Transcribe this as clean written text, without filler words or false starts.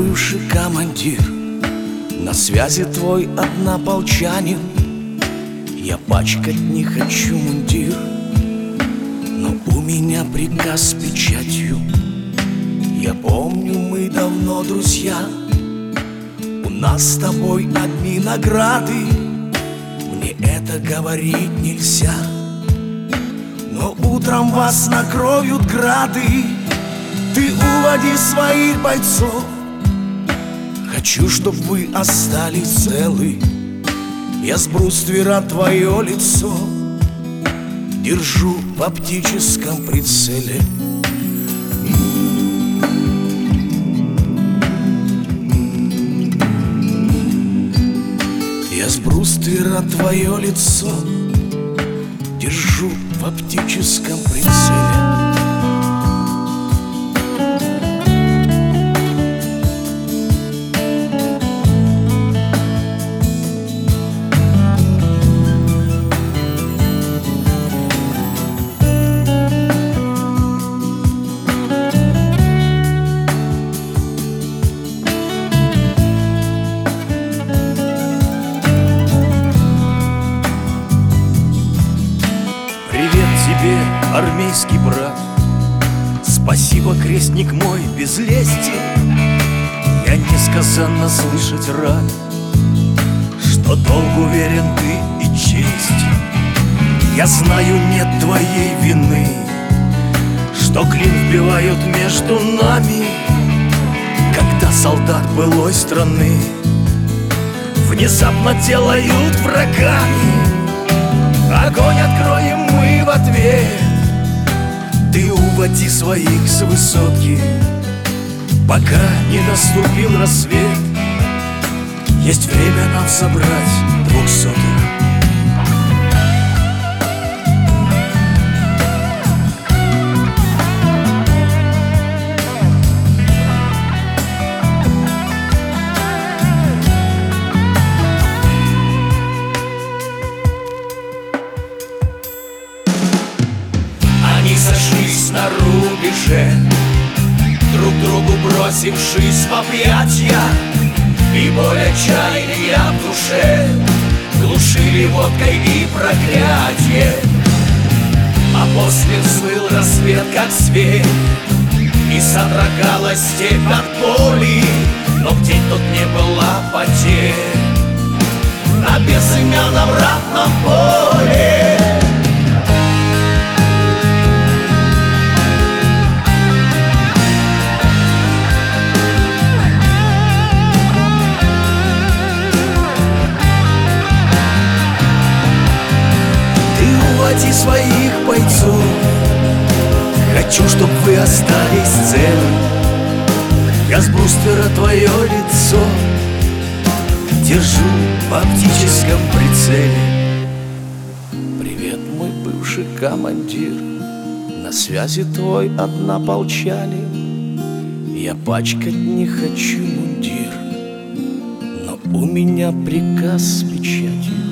бывший командир, на связи твой однополчанин. Я пачкать не хочу мундир, но у меня приказ с печатью. Я помню, мы давно друзья, у нас с тобой одни награды. Мне это говорить нельзя, но утром вас накроют грады. Ты уводи своих бойцов, хочу, чтоб вы остались целы. Я с бруствера твое лицо держу в оптическом прицеле. Я с бруствера твое лицо держу в оптическом прицеле. Армейский брат, спасибо, крестник мой, без лести. Я несказанно слышать рад, что долг уверен ты и честь. Я знаю, нет твоей вины, что клин вбивают между нами, когда солдат былой страны внезапно делают врагами. Огонь откроем мы в ответ. Ты уводи своих с высотки, пока не наступил рассвет. Есть время нам собрать 200-х. Сошлись на рубеже, друг другу бросившись в объятья, и боль отчаяния в душе глушили водкой и проклятие. А после взвыл рассвет, как зверь, и содрогалась степь от боли. Но где тут не было потерь на безымянном ратном поле. Уводи своих бойцов, хочу, чтоб вы остались целы. Я с бруствера твое лицо держу в оптическом прицеле. Привет, мой бывший командир, на связи твой однополчанин. Я пачкать не хочу мундир, но у меня приказ с печатью.